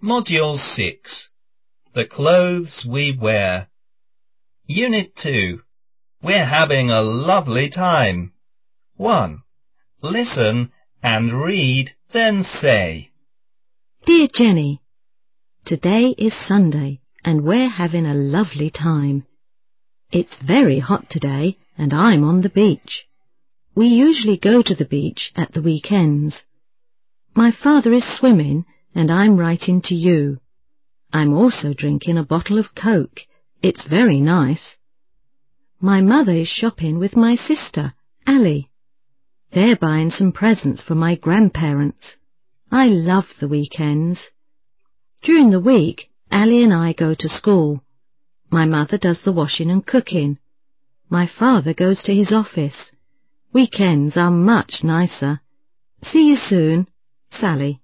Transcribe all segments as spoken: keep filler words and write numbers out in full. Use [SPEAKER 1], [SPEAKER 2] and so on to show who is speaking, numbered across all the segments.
[SPEAKER 1] Module six. The Clothes We Wear. Unit two. We're having a lovely time. one. Listen and read, then say.
[SPEAKER 2] Dear Jenny, today is Sunday and we're having a lovely time. It's very hot today and I'm on the beach. We usually go to the beach at the weekends. My father is swimming and I'm writing to you. I'm also drinking a bottle of Coke. It's very nice. My mother is shopping with my sister, Ali. They're buying some presents for my grandparents. I love the weekends. During the week, Ali and I go to school. My mother does the washing and cooking. My father goes to his office. Weekends are much nicer. See you soon, Sally.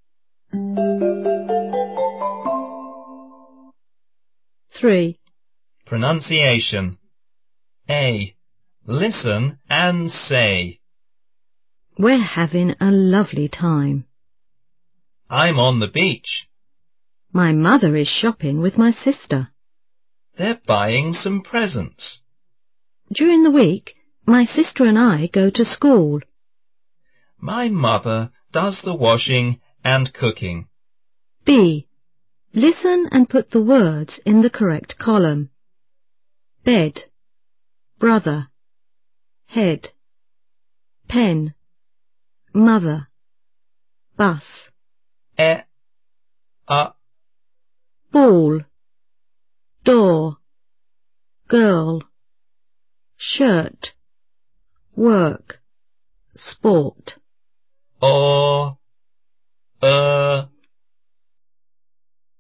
[SPEAKER 2] three.
[SPEAKER 1] Pronunciation. A. Listen and say.
[SPEAKER 2] We're having a lovely time.
[SPEAKER 1] I'm on the beach.
[SPEAKER 2] My mother is shopping with my sister.
[SPEAKER 1] They're buying some presents.
[SPEAKER 2] During the week, my sister and I go to school.
[SPEAKER 1] My mother does the washing and cooking.
[SPEAKER 2] B. Listen and put the words in the correct column. Bed, brother, head, pen, mother, bus,
[SPEAKER 1] E. A.
[SPEAKER 2] ball, door, girl, shirt, work, sport.
[SPEAKER 1] O.